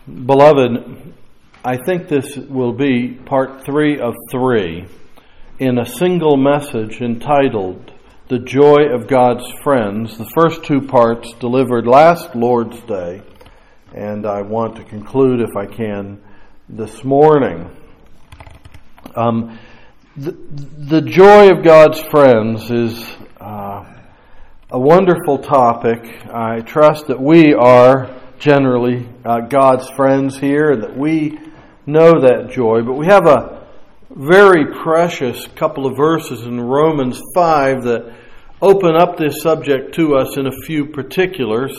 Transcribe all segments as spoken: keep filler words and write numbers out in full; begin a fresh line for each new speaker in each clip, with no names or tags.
Beloved, I think this will be part three of three in a single message entitled The Joy of God's Friends. The first two parts delivered last Lord's Day, and I want to conclude, if I can, this morning. Um, the, the joy of God's friends is uh, a wonderful topic. I trust that we are generally uh, God's friends here, and that we know that joy. But we have a very precious couple of verses in Romans five that open up this subject to us in a few particulars.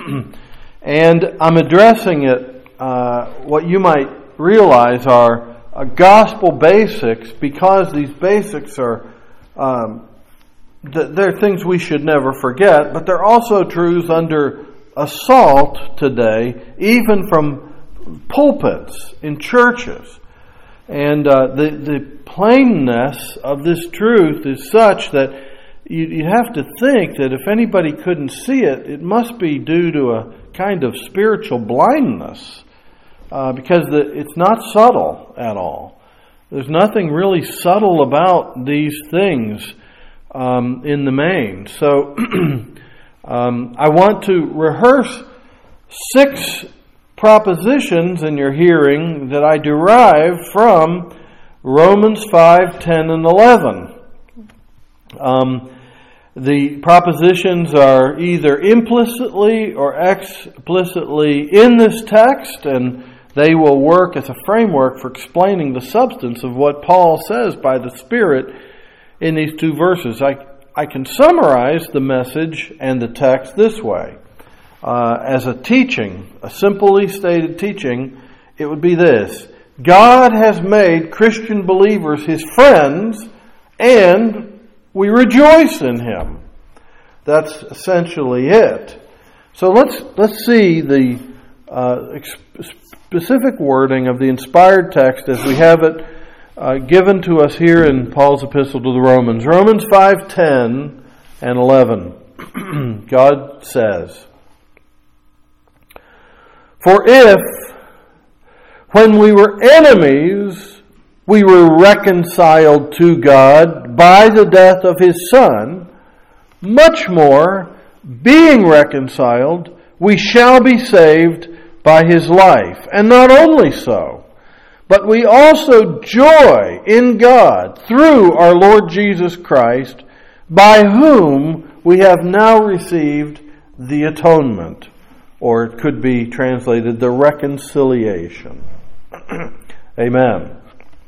And I'm addressing it, uh, what you might realize are uh, gospel basics, because these basics are um, th- they're things we should never forget, but they're also truths under assault today, even from pulpits in churches. And uh, the, the plainness of this truth is such that you, you have to think that if anybody couldn't see it, it must be due to a kind of spiritual blindness, uh, because the, it's not subtle at all. There's nothing really subtle about these things um, in the main. So um, I want to rehearse six propositions in your hearing that I derive from Romans five, ten, and eleven. Um, the propositions are either implicitly or explicitly in this text, and they will work as a framework for explaining the substance of what Paul says by the Spirit in these two verses. I, I can summarize the message and the text this way. Uh, as a teaching, a simply stated teaching, it would be this: God has made Christian believers His friends, and we rejoice in Him. That's essentially it. So let's let's see the uh, ex- specific wording of the inspired text as we have it uh, given to us here in Paul's epistle to the Romans. Romans five, ten, and eleven. God says, "For if, when we were enemies, we were reconciled to God by the death of His Son, much more, being reconciled, we shall be saved by His life. And not only so, but we also joy in God through our Lord Jesus Christ, by whom we have now received the atonement." Or it could be translated, the reconciliation. Amen.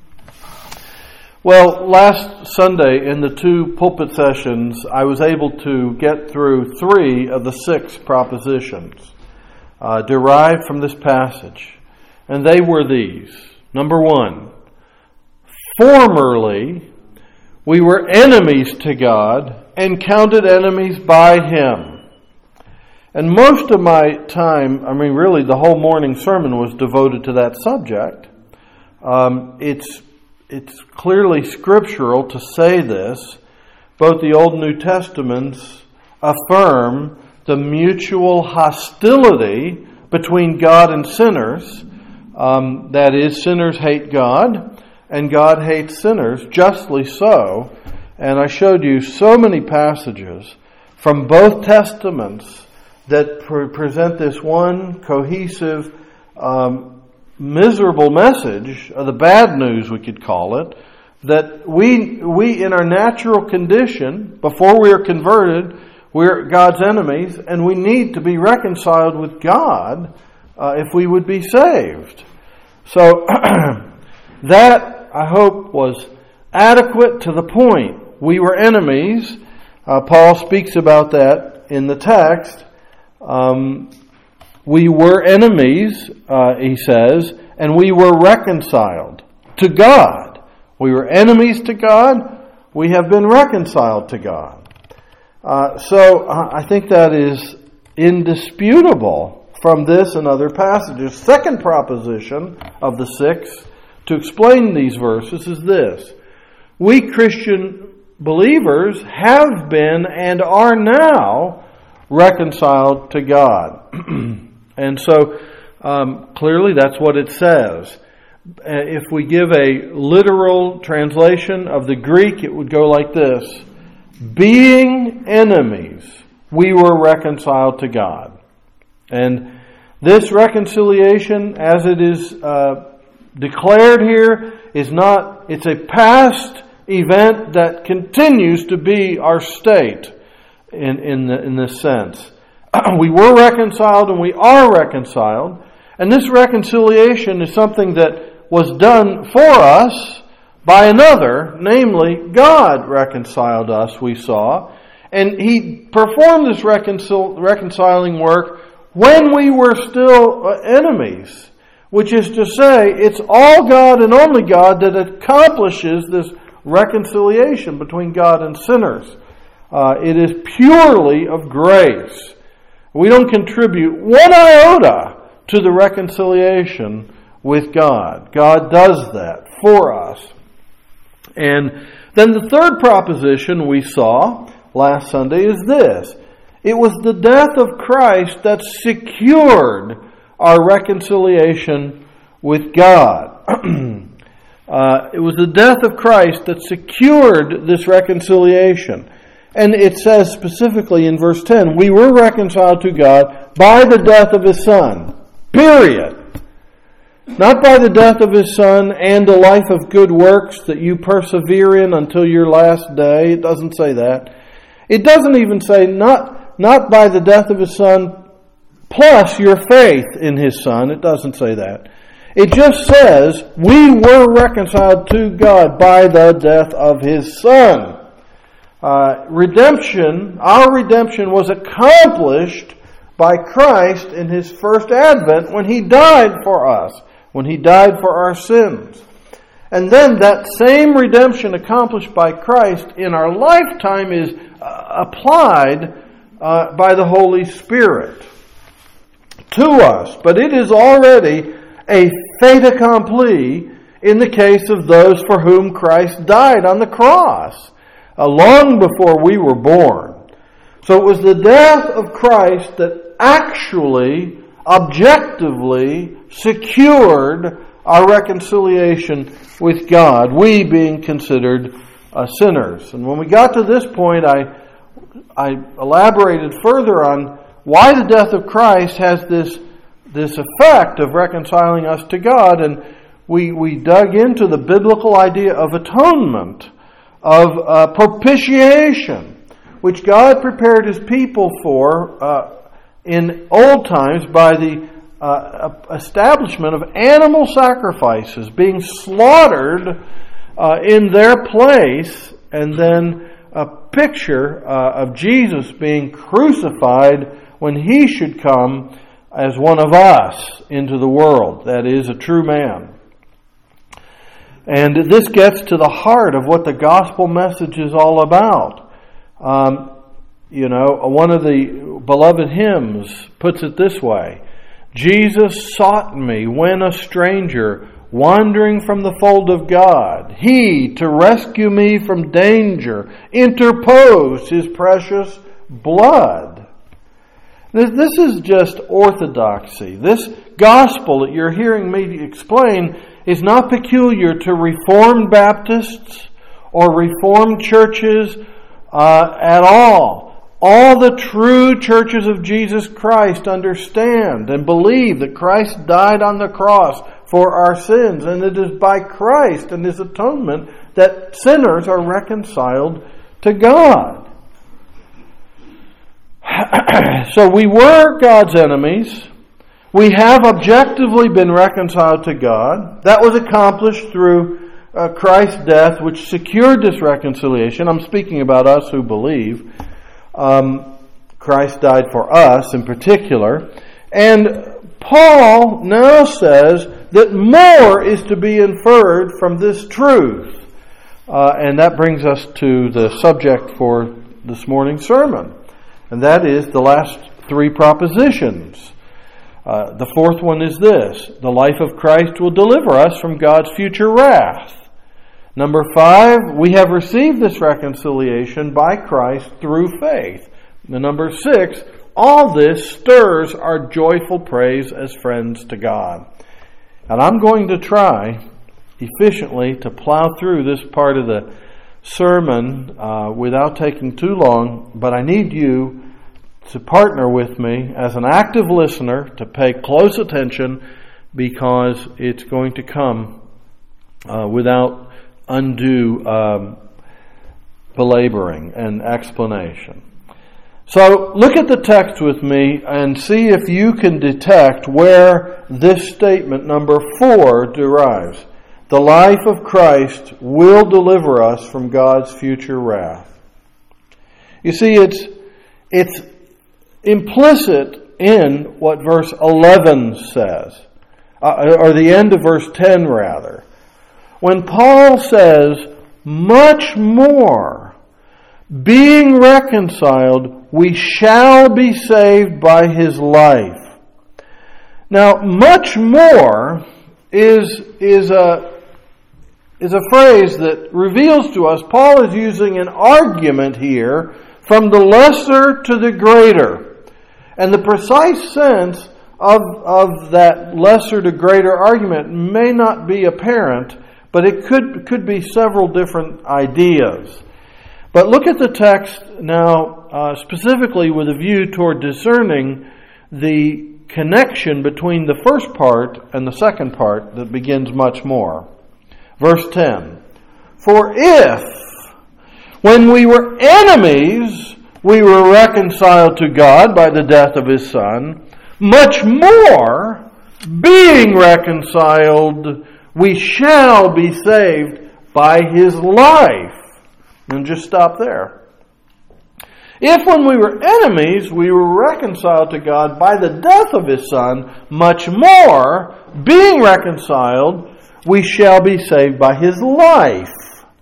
Well, last Sunday in the two pulpit sessions, I was able to get through three of the six propositions uh, derived from this passage. And they were these. Number one, formerly we were enemies to God and counted enemies by Him. And most of my time, I mean really the whole morning sermon was devoted to that subject. Um, it's it's clearly scriptural to say this. Both the Old and New Testaments affirm the mutual hostility between God and sinners. Um, that is, sinners hate God and God hates sinners, justly so. And I showed you so many passages from both Testaments that pre- present this one cohesive, um, miserable message, or the bad news we could call it, that we we in our natural condition, before we are converted, we're God's enemies, and we need to be reconciled with God uh, if we would be saved. So that, I hope, was adequate to the point. We were enemies. Uh, Paul speaks about that in the text. Um, we were enemies, uh, he says, and we were reconciled to God. We were enemies to God. We have been reconciled to God. Uh, so uh, I think that is indisputable from this and other passages. Second proposition of the six to explain these verses is this: we Christian believers have been and are now reconciled to God. And so Um, clearly, that's what it says. If we give a literal translation of the Greek, it would go like this: being enemies, we were reconciled to God. And this reconciliation, as it is uh, declared here, is not, it's a past event that continues to be our state in, in, the, in this sense. We were reconciled and we are reconciled. And this reconciliation is something that was done for us by another, namely God reconciled us, we saw. And He performed this reconcil- reconciling work when we were still enemies. Which is to say, it's all God and only God that accomplishes this reconciliation between God and sinners. Uh, it is purely of grace. We don't contribute one iota to the reconciliation with God. God does that for us. And then the third proposition we saw last Sunday is this: it was the death of Christ that secured our reconciliation with God. uh, it was the death of Christ that secured this reconciliation. And it says specifically in verse ten, we were reconciled to God by the death of His Son. Period. Not by the death of His Son and a life of good works that you persevere in until your last day. It doesn't say that. It doesn't even say not, not by the death of His Son plus your faith in His Son. It doesn't say that. It just says we were reconciled to God by the death of His Son. Uh, redemption, our redemption was accomplished by Christ in His first advent when He died for us, when He died for our sins. And then that same redemption accomplished by Christ in our lifetime is uh, applied uh, by the Holy Spirit to us. But it is already a fait accompli in the case of those for whom Christ died on the cross, uh, long before we were born. So it was the death of Christ that actually, objectively, secured our reconciliation with God, we being considered uh, sinners. And when we got to this point, I, I elaborated further on why the death of Christ has this, this effect of reconciling us to God, and we, we dug into the biblical idea of atonement, of uh, propitiation, which God prepared His people for uh, in old times by the uh, establishment of animal sacrifices being slaughtered uh, in their place, and then a picture uh, of Jesus being crucified when He should come as one of us into the world, that is, a true man. And this gets to the heart of what the gospel message is all about. Um, you know, one of the beloved hymns puts it this way: Jesus sought me when a stranger, wandering from the fold of God. He, to rescue me from danger, interposed His precious blood. This is just orthodoxy. This gospel that you're hearing me explain is not peculiar to Reformed Baptists or Reformed churches uh, at all. All the true churches of Jesus Christ understand and believe that Christ died on the cross for our sins, and it is by Christ and His atonement that sinners are reconciled to God. So we were God's enemies. We have objectively been reconciled to God. That was accomplished through uh, Christ's death, which secured this reconciliation. I'm speaking about us who believe. Um, Christ died for us in particular. And Paul now says that more is to be inferred from this truth. Uh, and that brings us to the subject for this morning's sermon. And that is the last three propositions. Uh, the fourth one is this: the life of Christ will deliver us from God's future wrath. Number five, we have received this reconciliation by Christ through faith. And number six, All this stirs our joyful praise as friends to God. And I'm going to try efficiently to plow through this part of the sermon uh, without taking too long, but I need you to partner with me as an active listener to pay close attention, because it's going to come uh, without undue um, belaboring and explanation. So look at the text with me and see if you can detect where this statement number four derives. The life of Christ will deliver us from God's future wrath. You see, it's it's implicit in what verse eleven says, uh, or the end of verse ten rather. When Paul says, much more, being reconciled, we shall be saved by his life. Now, much more is, is a is a phrase that reveals to us Paul is using an argument here from the lesser to the greater. And the precise sense of, of that lesser to greater argument may not be apparent, but it could, could be several different ideas. But look at the text now, uh, specifically with a view toward discerning the connection between the first part and the second part that begins much more. Verse ten, for if, when we were enemies, we were reconciled to God by the death of his Son, much more, being reconciled, we shall be saved by his life. And just stop there. If when we were enemies, we were reconciled to God by the death of his Son, much more, being reconciled, we shall be saved by his life.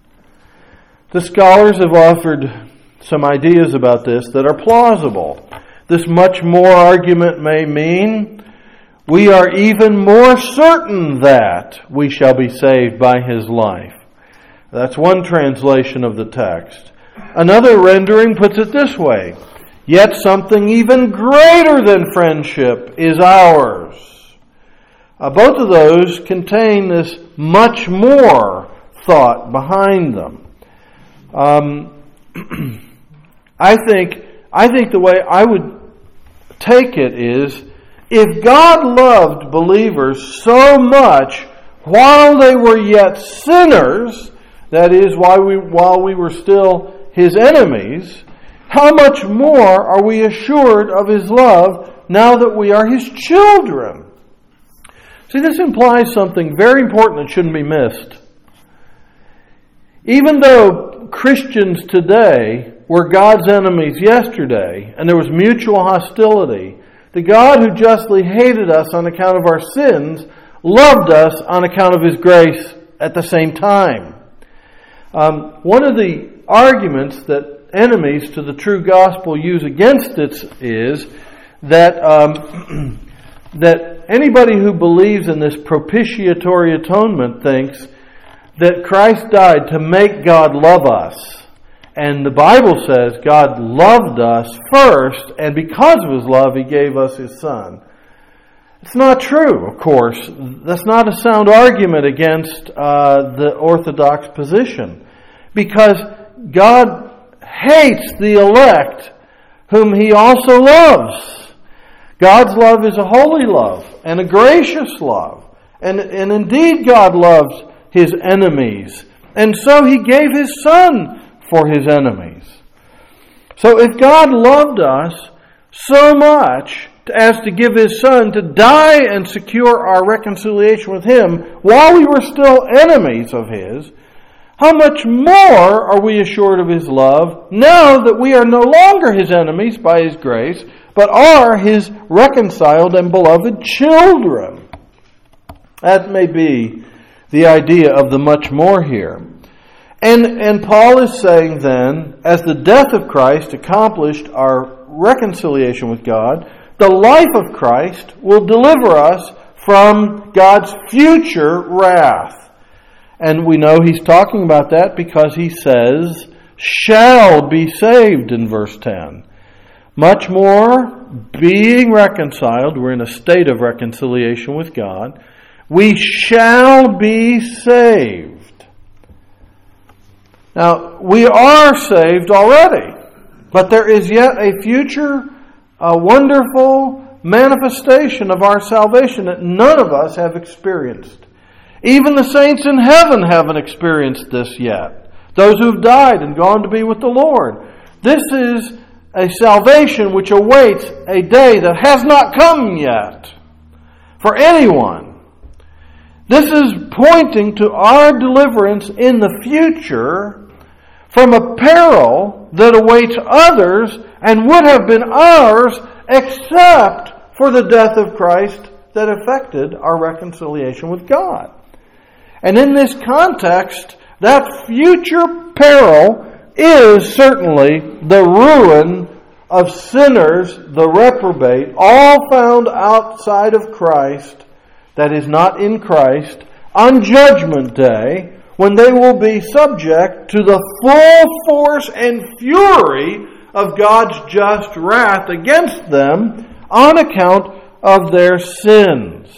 The scholars have offered some ideas about this that are plausible. This much more argument may mean we are even more certain that we shall be saved by his life. That's one translation of the text. Another rendering puts it this way, yet something even greater than friendship is ours. Uh, both of those contain this much more thought behind them. Um, I think I think the way I would take it is, if God loved believers so much while they were yet sinners, that is, while we while we were still his enemies, how much more are we assured of his love now that we are his children? See, this implies something very important that shouldn't be missed. Even though Christians today were God's enemies yesterday, and there was mutual hostility, the God who justly hated us on account of our sins loved us on account of his grace at the same time. Um, one of the arguments that enemies to the true gospel use against it is that um, that anybody who believes in this propitiatory atonement thinks that Christ died to make God love us. And the Bible says God loved us first, and because of his love, he gave us his Son. It's not true, of course. That's not a sound argument against uh, the Orthodox position. Because God hates the elect whom he also loves. God's love is a holy love and a gracious love. And, and indeed God loves his enemies. And so he gave his Son for his enemies. So if God loved us so much as to give his Son to die and secure our reconciliation with him while we were still enemies of his, how much more are we assured of his love now that we are no longer his enemies by his grace, but are his reconciled and beloved children? That may be the idea of the much more here. And, and Paul is saying then, as the death of Christ accomplished our reconciliation with God, the life of Christ will deliver us from God's future wrath. And we know he's talking about that because he says, shall be saved in verse ten. Much more, being reconciled, we're in a state of reconciliation with God, we shall be saved. Now, we are saved already, but there is yet a future, a wonderful manifestation of our salvation that none of us have experienced. Even the saints in heaven haven't experienced this yet. Those who've died and gone to be with the Lord. This is a salvation which awaits a day that has not come yet for anyone. This is pointing to our deliverance in the future from a peril that awaits others and would have been ours except for the death of Christ that effected our reconciliation with God. And in this context, that future peril is certainly the ruin of sinners, the reprobate, all found outside of Christ, that is not in Christ, on Judgment Day, when they will be subject to the full force and fury of God's just wrath against them on account of their sins.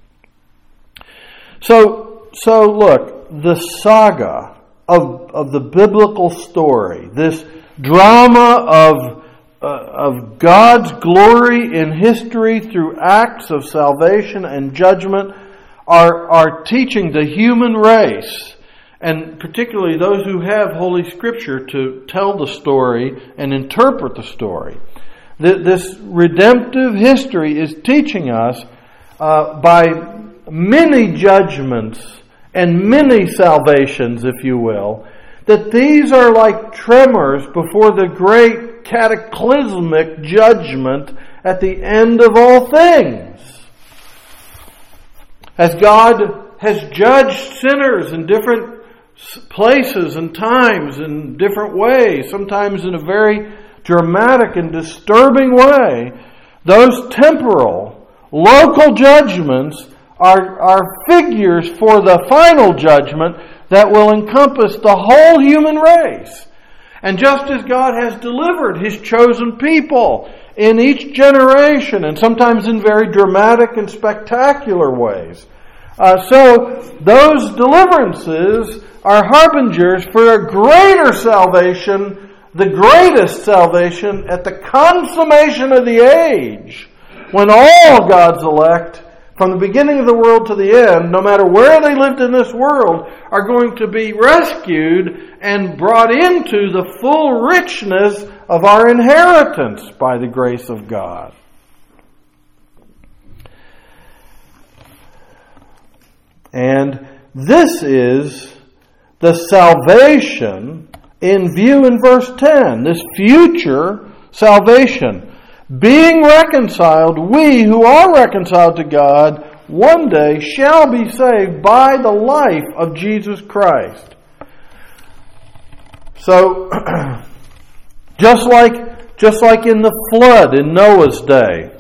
So, so look, the saga of, of the biblical story, this drama of, uh, of God's glory in history through acts of salvation and judgment are, are teaching the human race, and particularly those who have Holy Scripture to tell the story and interpret the story. This redemptive history is teaching us uh, by many judgments and many salvations, if you will, that these are like tremors before the great cataclysmic judgment at the end of all things. As God has judged sinners in different places and times in different ways, sometimes in a very dramatic and disturbing way, those temporal, local judgments are, are figures for the final judgment that will encompass the whole human race. And just as God has delivered His chosen people in each generation, and sometimes in very dramatic and spectacular ways, uh, so those deliverances are harbingers for a greater salvation, the greatest salvation at the consummation of the age, when all God's elect, from the beginning of the world to the end, no matter where they lived in this world, are going to be rescued and brought into the full richness of our inheritance by the grace of God. And this is the salvation in view in verse ten, this future salvation. Being reconciled, we who are reconciled to God, one day shall be saved by the life of Jesus Christ. So, just like, just like in the flood in Noah's day,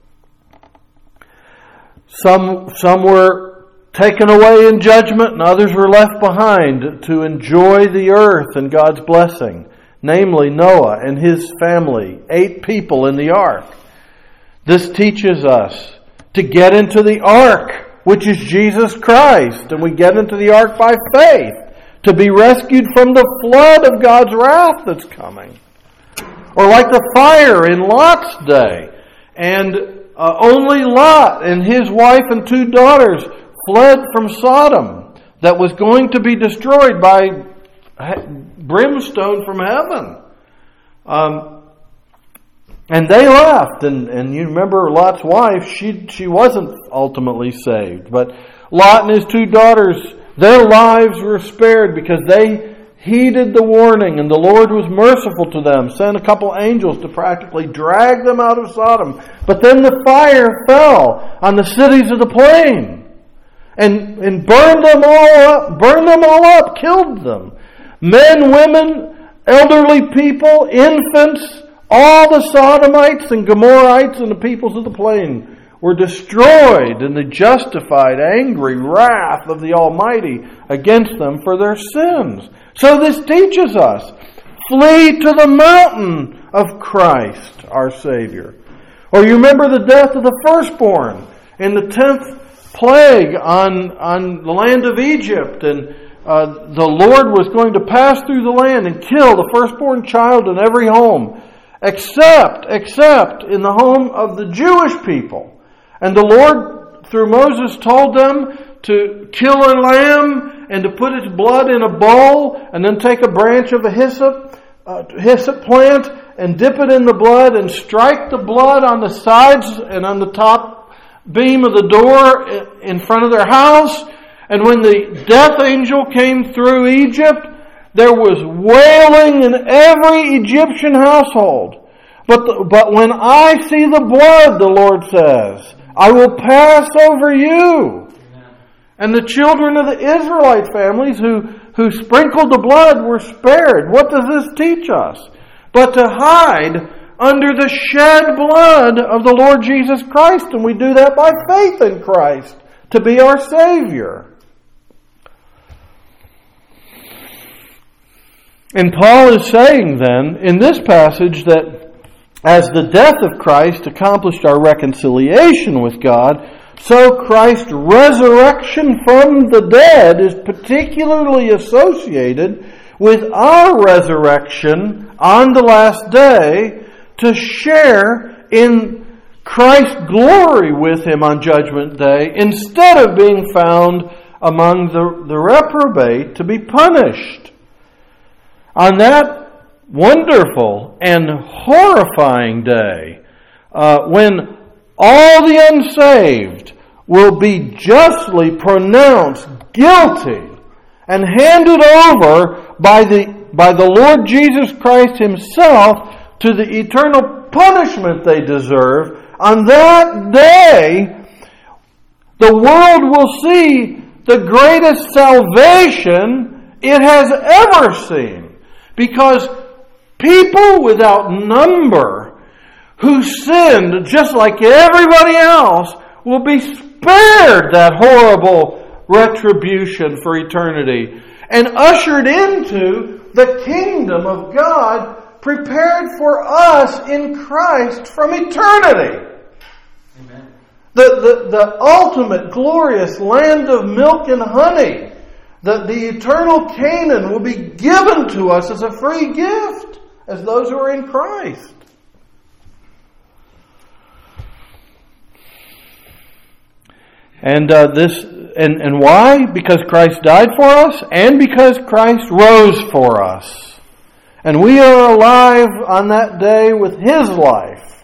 some, some were taken away in judgment and others were left behind to enjoy the earth and God's blessing. Namely Noah and his family, eight people in the ark. This teaches us to get into the ark, which is Jesus Christ. And we get into the ark by faith, to be rescued from the flood of God's wrath that's coming. Or like the fire in Lot's day. And uh, only Lot and his wife and two daughters fled from Sodom that was going to be destroyed by brimstone from heaven. Um, and they left. And, and you remember Lot's wife, she, she wasn't ultimately saved. But Lot and his two daughters, their lives were spared because they heeded the warning, and the Lord was merciful to them, sent a couple angels to practically drag them out of Sodom. But then the fire fell on the cities of the plain and, and burned them all up, burned them all up, killed them. Men, women, elderly people, infants, all the Sodomites and Gomorrites and the peoples of the plain were destroyed in the justified, angry wrath of the Almighty against them for their sins. So this teaches us flee to the mountain of Christ, our Savior. Or you remember the death of the firstborn in the tenth plague on, on the land of Egypt. And uh, the Lord was going to pass through the land and kill the firstborn child in every home, except, except in the home of the Jewish people. And the Lord, through Moses, told them to kill a lamb and to put its blood in a bowl and then take a branch of a hyssop, uh, hyssop plant and dip it in the blood and strike the blood on the sides and on the top beam of the door in front of their house. And when the death angel came through Egypt, there was wailing in every Egyptian household. But the, but when I see the blood, the Lord says, I will pass over you. Amen. And the children of the Israelite families who, who sprinkled the blood were spared. What does this teach us? But to hide under the shed blood of the Lord Jesus Christ. And we do that by faith in Christ to be our Savior. And Paul is saying then in this passage that as the death of Christ accomplished our reconciliation with God, so Christ's resurrection from the dead is particularly associated with our resurrection on the last day to share in Christ's glory with Him on Judgment Day instead of being found among the, the reprobate to be punished. On that wonderful and horrifying day, uh, when all the unsaved will be justly pronounced guilty and handed over by the by the Lord Jesus Christ Himself to the eternal punishment they deserve, on that day the world will see the greatest salvation it has ever seen. Because people without number who sinned just like everybody else will be spared that horrible retribution for eternity and ushered into the kingdom of God prepared for us in Christ from eternity. Amen. The, the, the ultimate glorious land of milk and honey, that the eternal Canaan will be given to us as a free gift as those who are in Christ. And uh, this, and, and why? Because Christ died for us, and because Christ rose for us. And we are alive on that day with His life.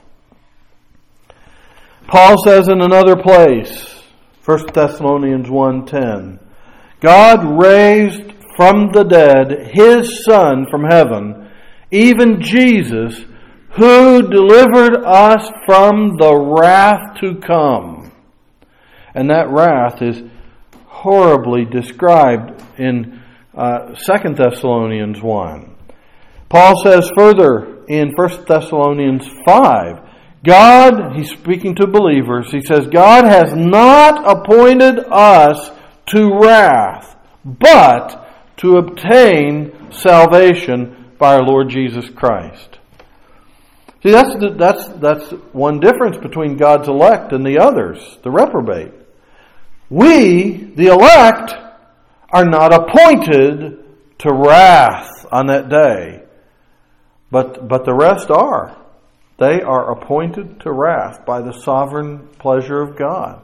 Paul says in another place, First Thessalonians one ten, God raised from the dead His Son from heaven, even Jesus, who delivered us from the wrath to come. And that wrath is horribly described in uh, Second Thessalonians one. Paul says further in First Thessalonians five, God, he's speaking to believers, he says, God has not appointed us to wrath, but to obtain salvation by our Lord Jesus Christ. See, that's the, that's that's one difference between God's elect and the others, the reprobate. We, the elect, are not appointed to wrath on that day, but but the rest are. They are appointed to wrath by the sovereign pleasure of God.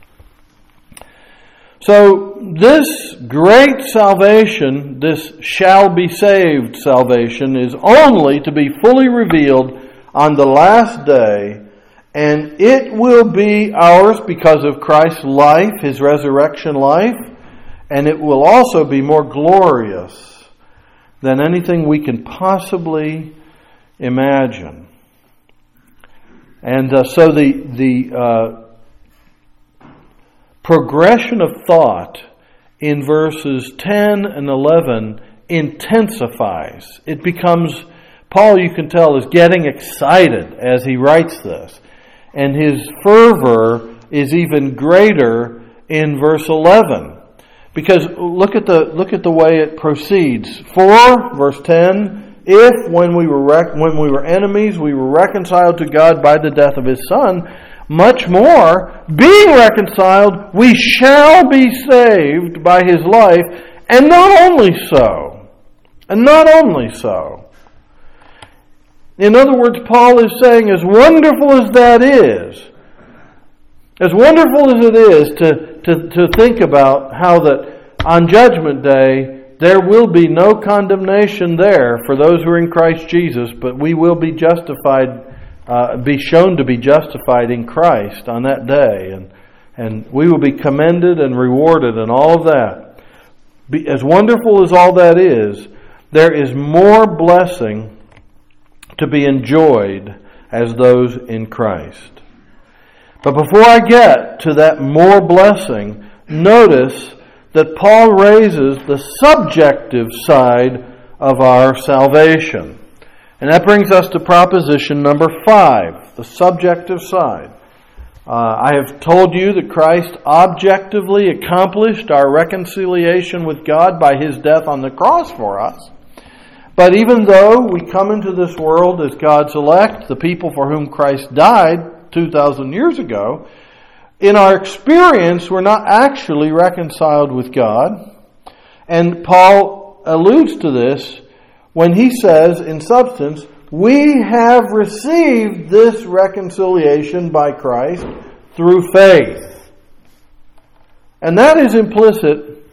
So this great salvation, this shall be saved salvation, is only to be fully revealed on the last day, and it will be ours because of Christ's life, His resurrection life, and it will also be more glorious than anything we can possibly imagine. And uh, so the the uh, progression of thought in verses ten and eleven intensifies. It becomes, Paul, you can tell, is getting excited as he writes this. And his fervor is even greater in verse eleven. Because look at the look at the way it proceeds. For, verse ten, if when we were rec- when we were enemies, we were reconciled to God by the death of His Son, much more, being reconciled, we shall be saved by His life, and not only so, and not only so. In other words, Paul is saying, as wonderful as that is, as wonderful as it is to, to, to think about how that on Judgment Day, there will be no condemnation there for those who are in Christ Jesus, but we will be justified, uh, be shown to be justified in Christ on that day, and and we will be commended and rewarded and all of that. Be, as wonderful as all that is, there is more blessing to be enjoyed as those in Christ. But before I get to that more blessing, notice that Paul raises the subjective side of our salvation. And that brings us to proposition number five, the subjective side. Uh, I have told you that Christ objectively accomplished our reconciliation with God by His death on the cross for us. But even though we come into this world as God's elect, the people for whom Christ died two thousand years ago, in our experience, we're not actually reconciled with God. And Paul alludes to this when he says, in substance, we have received this reconciliation by Christ through faith. And that is implicit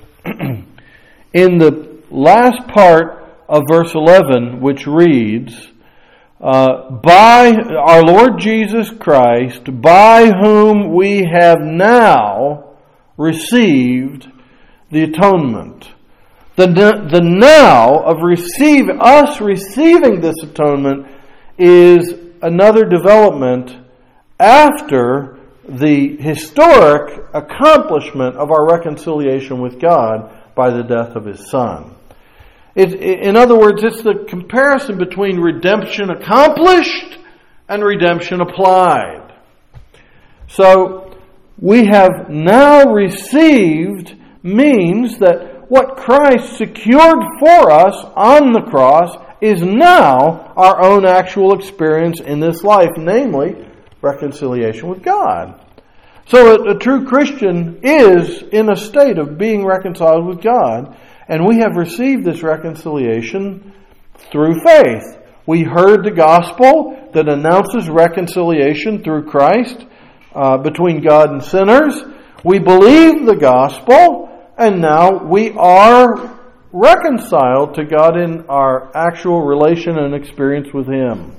in the last part of verse eleven, which reads, Uh, by our Lord Jesus Christ, by whom we have now received the atonement. The, the now of receive, us receiving this atonement is another development after the historic accomplishment of our reconciliation with God by the death of His Son. It, in other words, it's the comparison between redemption accomplished and redemption applied. So, we have now received means that what Christ secured for us on the cross is now our own actual experience in this life, namely reconciliation with God. So a, a true Christian is in a state of being reconciled with God. And we have received this reconciliation through faith. We heard the gospel that announces reconciliation through Christ uh, between God and sinners. We believe the gospel, and now we are reconciled to God in our actual relation and experience with Him.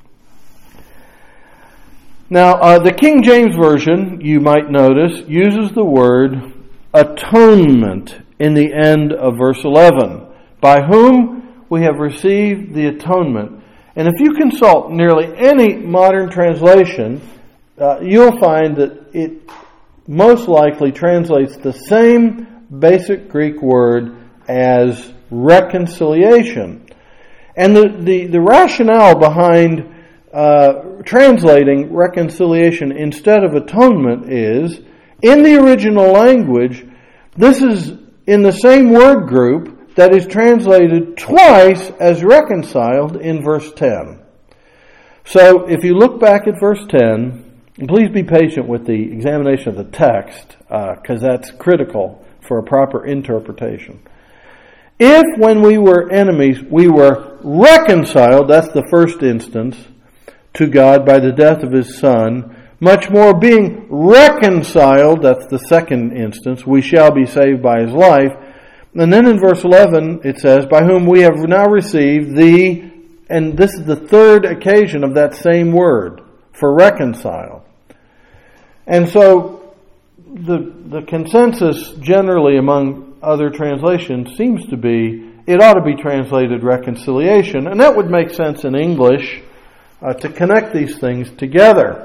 Now, uh, the King James Version, you might notice, uses the word atonement in the end of verse eleven, by whom we have received the atonement. And if you consult nearly any modern translation, uh, you'll find that it most likely translates the same basic Greek word as reconciliation. And the, the, the rationale behind uh, translating reconciliation instead of atonement is, in the original language, this is in the same word group that is translated twice as reconciled in verse ten. So if you look back at verse ten, and please be patient with the examination of the text, because uh, that's critical for a proper interpretation. If when we were enemies we were reconciled, that's the first instance, to God by the death of His Son, much more being reconciled, that's the second instance, we shall be saved by His life. And then in verse eleven it says, by whom we have now received the, and this is the third occasion of that same word, for reconcile. And so the the consensus generally among other translations seems to be, it ought to be translated reconciliation. And that would make sense in English uh, to connect these things together.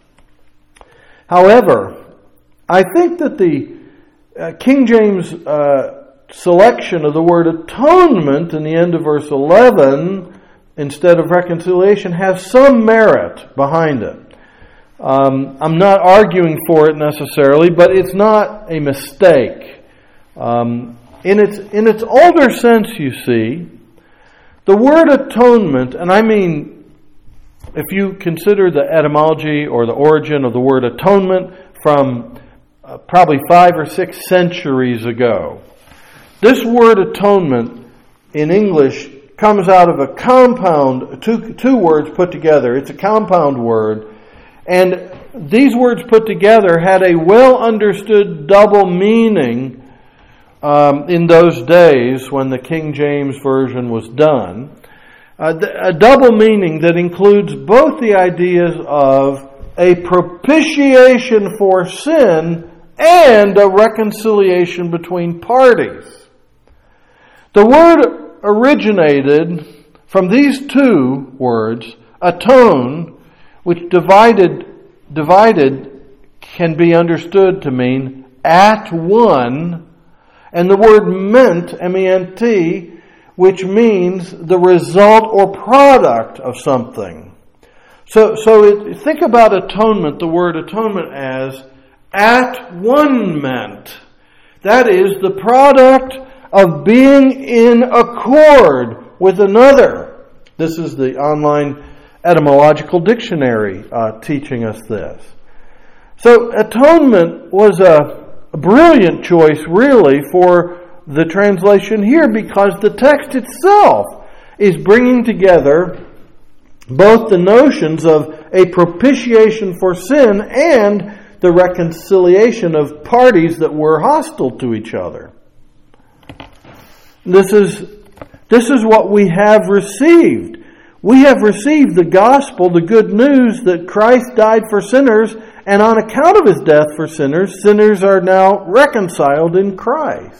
However, I think that the uh, King James uh, selection of the word atonement in the end of verse eleven instead of reconciliation has some merit behind it. Um, I'm not arguing for it necessarily, but it's not a mistake. Um, in its in its older sense, you see, The word atonement, and I mean, if you consider the etymology or the origin of the word atonement from uh, probably five or six centuries ago, this word atonement in English comes out of a compound, two, two words put together. It's a compound word. And these words put together had a well-understood double meaning um, in those days when the King James Version was done. Uh, a double meaning that includes both the ideas of a propitiation for sin and a reconciliation between parties. The word originated from these two words, atone, which divided divided can be understood to mean at one, and the word ment, M E N T, which means the result or product of something. So, so it, think about atonement, the word atonement, as at one ment. That is the product of being in accord with another. This is the online etymological dictionary uh, teaching us this. So atonement was a, a brilliant choice, really, for the translation here, because the text itself is bringing together both the notions of a propitiation for sin and the reconciliation of parties that were hostile to each other. This is, this is what we have received. We have received the gospel, the good news that Christ died for sinners, and on account of His death for sinners, sinners are now reconciled in Christ.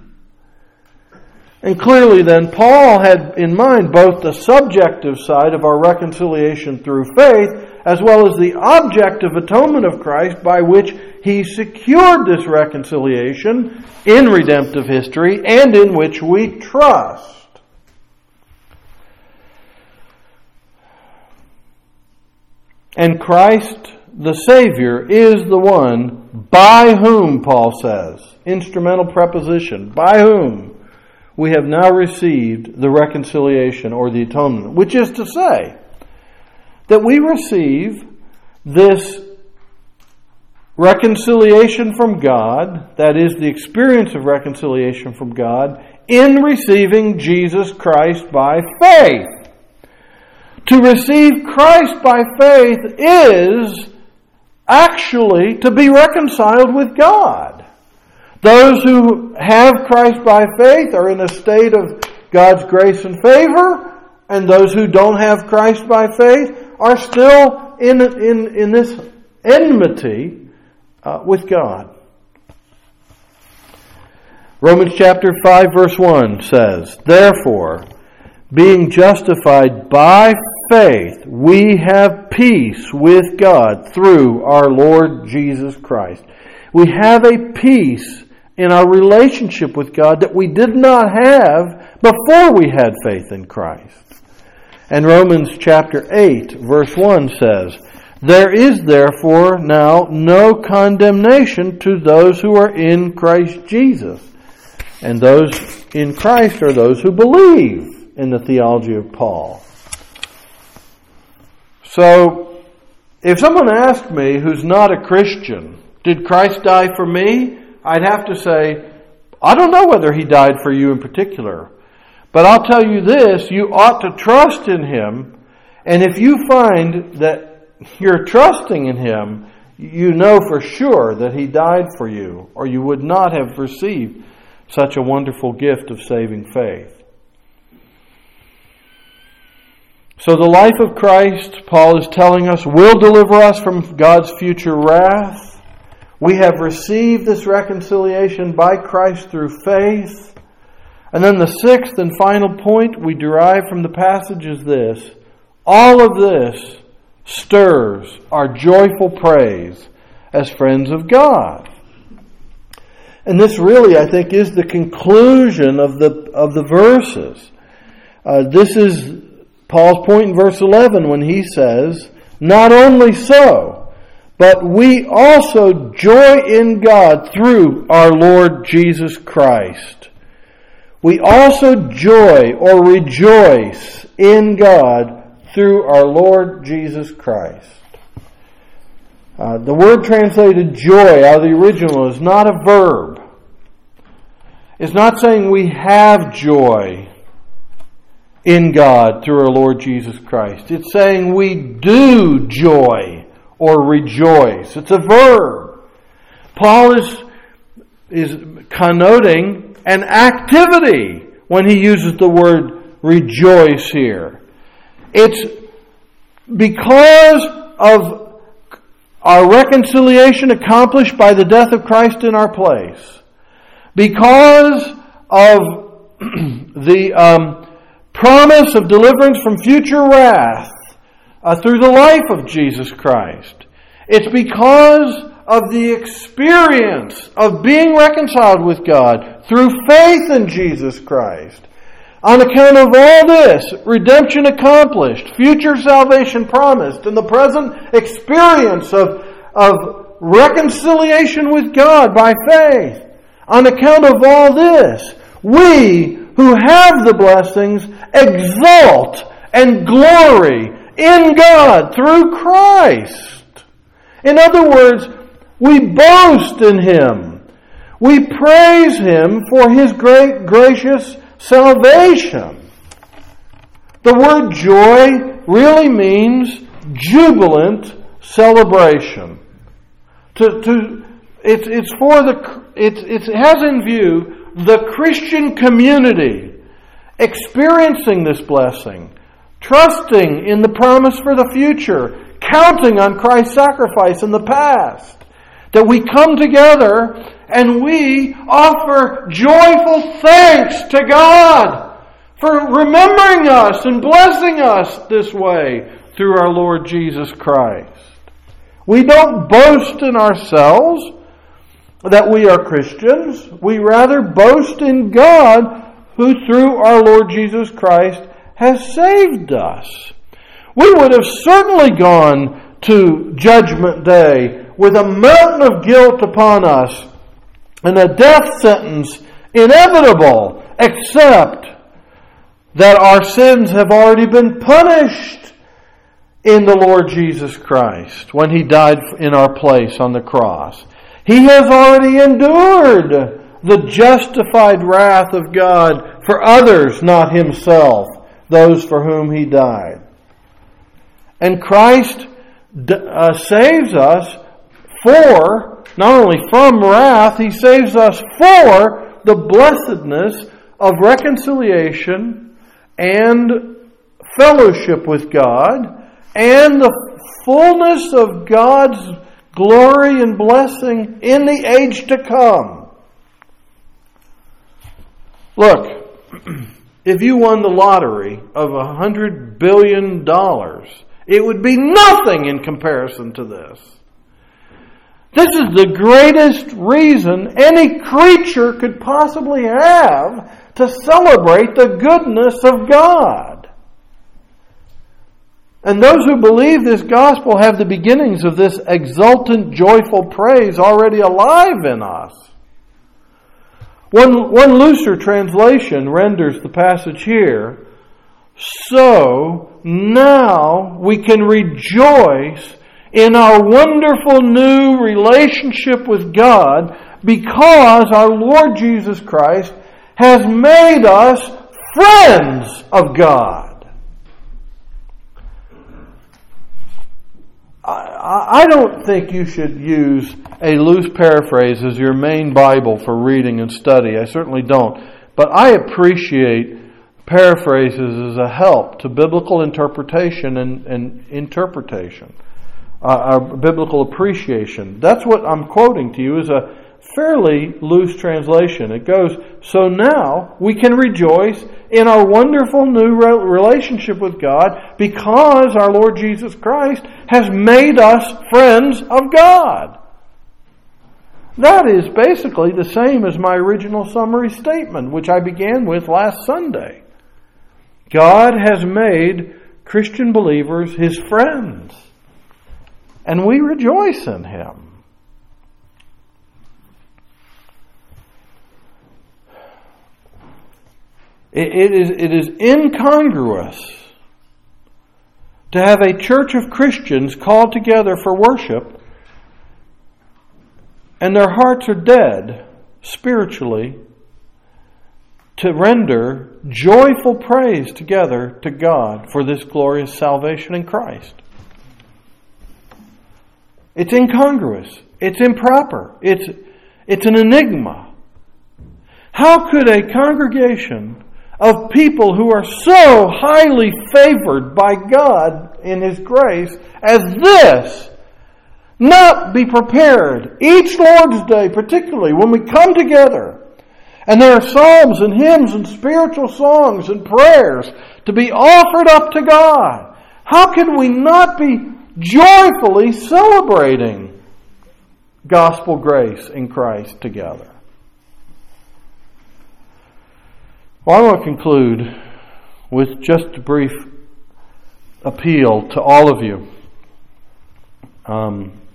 And clearly then, Paul had in mind both the subjective side of our reconciliation through faith, as well as the objective atonement of Christ by which He secured this reconciliation in redemptive history and in which we trust. And Christ, the Savior, is the one by whom, Paul says, instrumental preposition, by whom we have now received the reconciliation or the atonement, which is to say that we receive this reconciliation from God, that is the experience of reconciliation from God, in receiving Jesus Christ by faith. To receive Christ by faith is actually to be reconciled with God. Those who have Christ by faith are in a state of God's grace and favor, and those who don't have Christ by faith are still in in, in this enmity uh, with God. Romans chapter five verse one says, "Therefore, being justified by faith, we have peace with God through our Lord Jesus Christ." We have a peace in our relationship with God that we did not have before we had faith in Christ. And Romans chapter eight verse one says, "There is therefore now no condemnation to those who are in Christ Jesus." And those in Christ are those who believe in the theology of Paul. So, if someone asked me who's not a Christian, did Christ die for me? I'd have to say, I don't know whether He died for you in particular. But I'll tell you this, you ought to trust in Him. And if you find that you're trusting in Him, you know for sure that He died for you, or you would not have received such a wonderful gift of saving faith. So the life of Christ, Paul is telling us, will deliver us from God's future wrath. We have received this reconciliation by Christ through faith. And then the sixth and final point we derive from the passage is this: all of this stirs our joyful praise as friends of God. And this really, I think, is the conclusion of the of the verses. Uh, this is Paul's point in verse eleven when he says, "Not only so, but we also joy in God through our Lord Jesus Christ." we also joy or rejoice in God through our Lord Jesus Christ. Uh, the word translated joy out of the original is not a verb. It's not saying we have joy in God through our Lord Jesus Christ. It's saying we do joy or rejoice. It's a verb. Paul is, is connoting an activity when he uses the word rejoice here. It's because of our reconciliation accomplished by the death of Christ in our place. Because of the um, promise of deliverance from future wrath uh, through the life of Jesus Christ. It's because of the experience of being reconciled with God through faith in Jesus Christ. On account of all this, redemption accomplished, future salvation promised, and the present experience of, of reconciliation with God by faith. On account of all this, we who have the blessings exult and glory in God through Christ. In other words, we boast in Him. We praise Him for His great gracious salvation. The word joy really means jubilant celebration. To, to, it's, it's for the, it's, it has in view the Christian community experiencing this blessing, trusting in the promise for the future, counting on Christ's sacrifice in the past. That we come together and we offer joyful thanks to God for remembering us and blessing us this way through our Lord Jesus Christ. We don't boast in ourselves that we are Christians. We rather boast in God who through our Lord Jesus Christ has saved us. We would have certainly gone to Judgment Day with a mountain of guilt upon us and a death sentence inevitable, except that our sins have already been punished in the Lord Jesus Christ when He died in our place on the cross. He has already endured the justified wrath of God for others, not Himself, those for whom He died. And Christ uh, saves us for, not only from wrath, He saves us for the blessedness of reconciliation and fellowship with God and the fullness of God's glory and blessing in the age to come. Look, if you won the lottery of a hundred billion dollars, it would be nothing in comparison to this. This is the greatest reason any creature could possibly have to celebrate the goodness of God. And those who believe this gospel have the beginnings of this exultant, joyful praise already alive in us. One, one looser translation renders the passage here, so now we can rejoice in our wonderful new relationship with God because our Lord Jesus Christ has made us friends of God. I don't think you should use a loose paraphrase as your main Bible for reading and study. I certainly don't. But I appreciate paraphrases as a help to biblical interpretation and, and interpretation, uh, our biblical appreciation. That's what I'm quoting to you is a fairly loose translation. It goes, so now we can rejoice in our wonderful new relationship with God because our Lord Jesus Christ has made us friends of God. That is basically the same as my original summary statement, which I began with last Sunday. God has made Christian believers His friends, and we rejoice in Him. It, it is, it is incongruous to have a church of Christians called together for worship and their hearts are dead spiritually to render joyful praise together to God for this glorious salvation in Christ. It's incongruous. It's improper. It's, it's an enigma. How could a congregation of people who are so highly favored by God in His grace as this not be prepared each Lord's Day, particularly when we come together and there are psalms and hymns and spiritual songs and prayers to be offered up to God? How can we not be joyfully celebrating gospel grace in Christ together? Well, I want to conclude with just a brief appeal to all of you um,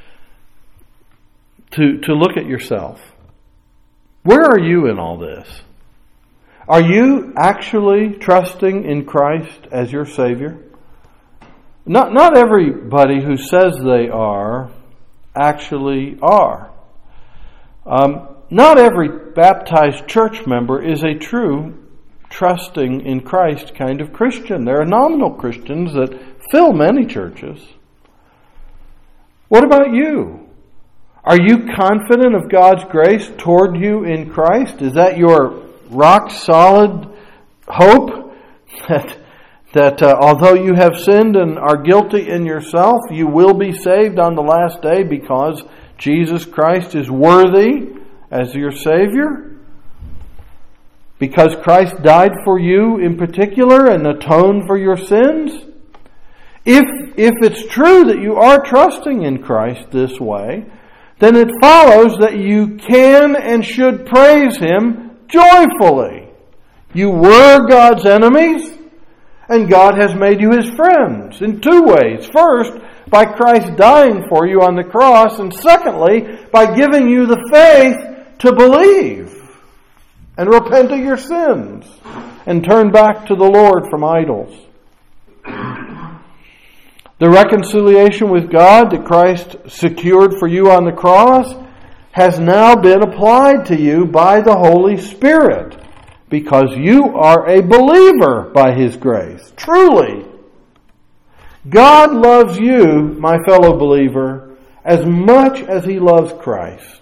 to, to look at yourself. Where are you in all this? Are you actually trusting in Christ as your Savior? Not, not everybody who says they are actually are. Um, not every baptized church member is a true trusting in Christ kind of Christian. There are nominal Christians that fill many churches. What about you? Are you confident of God's grace toward you in Christ? Is that your rock solid hope that that uh, although you have sinned and are guilty in yourself, you will be saved on the last day because Jesus Christ is worthy as your Savior? Because Christ died for you in particular and atoned for your sins? If, if it's true that you are trusting in Christ this way, then it follows that you can and should praise Him joyfully. You were God's enemies, and God has made you His friends in two ways. First, by Christ dying for you on the cross, and secondly, by giving you the faith to believe and repent of your sins and turn back to the Lord from idols. The reconciliation with God that Christ secured for you on the cross has now been applied to you by the Holy Spirit, because you are a believer by His grace. Truly, God loves you, my fellow believer, as much as He loves Christ.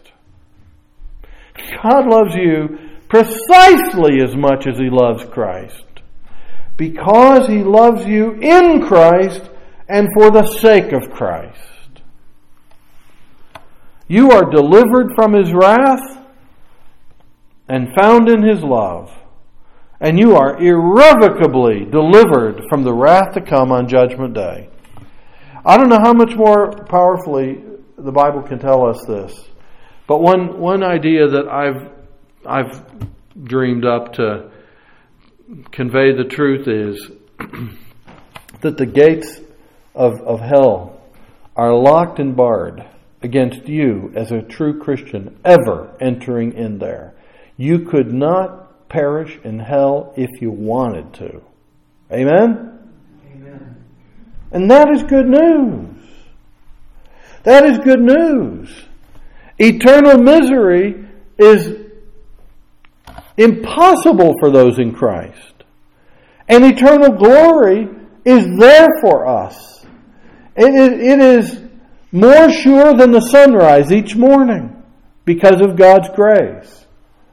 God loves you precisely as much as He loves Christ, because He loves you in Christ and for the sake of Christ. You are delivered from His wrath and found in His love. And you are irrevocably delivered from the wrath to come on Judgment Day. I don't know how much more powerfully the Bible can tell us this. But one, one idea that I've I've dreamed up to convey the truth is that the gates of, of hell are locked and barred against you as a true Christian ever entering in there. You could not perish in hell if you wanted to. Amen? Amen. And that is good news. That is good news. Eternal misery is impossible for those in Christ. And eternal glory is there for us. It is, it is more sure than the sunrise each morning because of God's grace.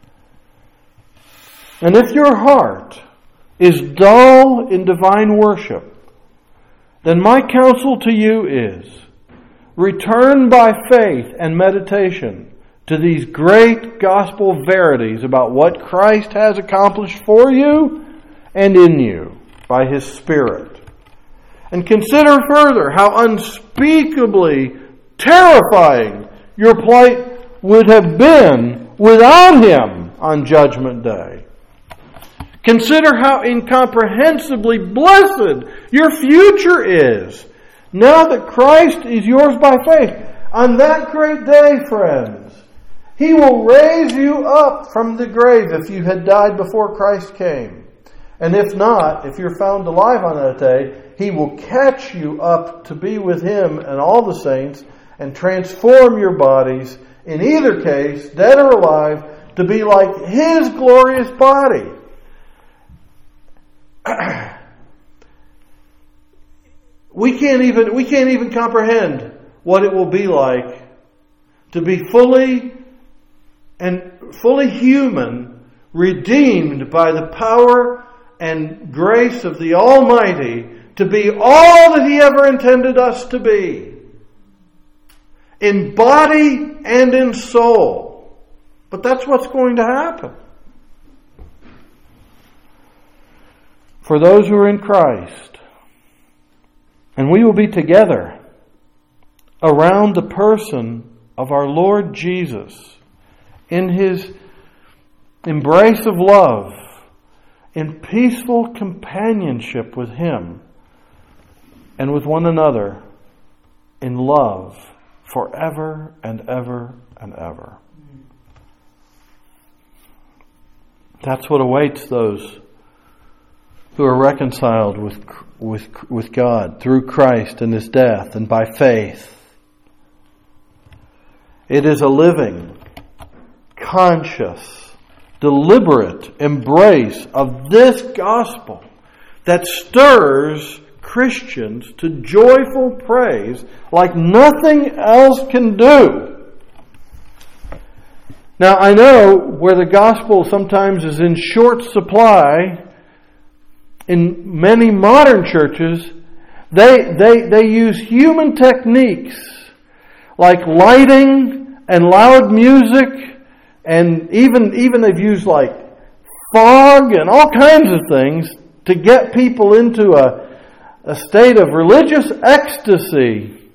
And if your heart is dull in divine worship, then my counsel to you is, return by faith and meditation to these great gospel verities about what Christ has accomplished for you and in you by His Spirit. And consider further how unspeakably terrifying your plight would have been without Him on Judgment Day. Consider how incomprehensibly blessed your future is now that Christ is yours by faith. On that great day, friends, He will raise you up from the grave if you had died before Christ came. And if not, if you're found alive on that day, He will catch you up to be with Him and all the saints and transform your bodies, in either case, dead or alive, to be like His glorious body. We can't even we can't even comprehend what it will be like to be fully and fully human, redeemed by the power and grace of the Almighty, to be all that He ever intended us to be, in body and in soul. But that's what's going to happen. For those who are in Christ, and we will be together around the person of our Lord Jesus in His embrace of love, in peaceful companionship with Him and with one another, in love forever and ever and ever. That's what awaits those who are reconciled with, with, with God through Christ and His death and by faith. It is a living, conscious, deliberate embrace of this gospel that stirs Christians to joyful praise like nothing else can do. Now, I know where the gospel sometimes is in short supply, in many modern churches, they, they, they use human techniques like lighting and loud music, and even, even they've used like fog and all kinds of things to get people into a, a state of religious ecstasy.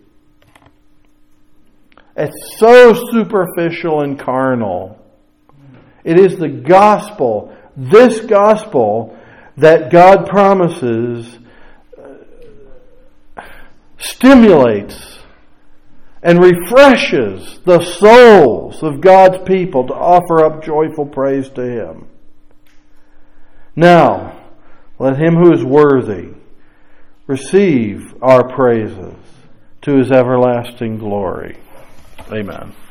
It's so superficial and carnal. It is the gospel, this gospel, that God promises stimulates and refreshes the souls of God's people to offer up joyful praise to Him. Now, let Him who is worthy receive our praises to His everlasting glory. Amen.